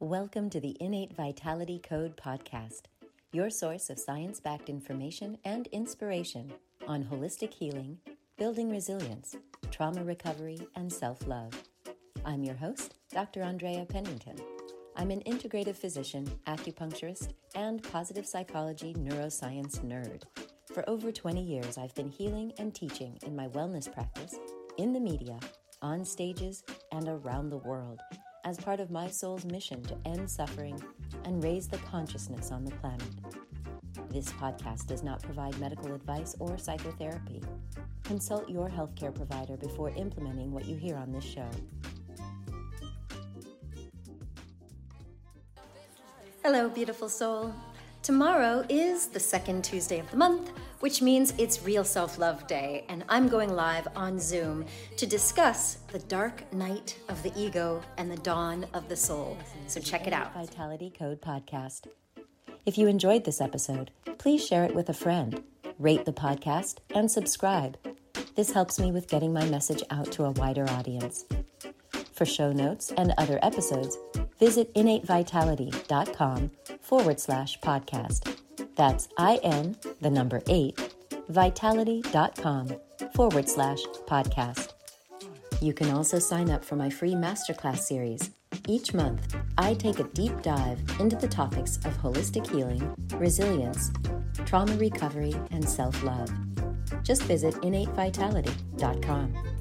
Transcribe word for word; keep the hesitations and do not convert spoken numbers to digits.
Welcome to the Innate Vitality Code podcast, your source of science-backed information and inspiration on holistic healing, building resilience, trauma recovery, and self-love. I'm your host, Doctor Andrea Pennington. I'm an integrative physician, acupuncturist, and positive psychology neuroscience nerd. For over twenty years, I've been healing and teaching in my wellness practice, in the media, on stages, and around the world as part of my soul's mission to end suffering and raise the consciousness on the planet. This podcast does not provide medical advice or psychotherapy. Consult your healthcare provider before implementing what you hear on this show. Hello, beautiful soul. Tomorrow is the second Tuesday of the month, which means it's Real Self-Love Day, and I'm going live on Zoom to discuss the dark night of the ego and the dawn of the soul. So check it out. Vitality Code Podcast. If you enjoyed this episode, please share it with a friend, rate the podcast, and subscribe. This helps me with getting my message out to a wider audience. For show notes and other episodes, visit innatevitality.com forward slash podcast. That's I-N, the number eight, vitality.com forward slash podcast. You can also sign up for my free masterclass series. Each month, I take a deep dive into the topics of holistic healing, resilience, trauma recovery, and self-love. Just visit innate vitality dot com.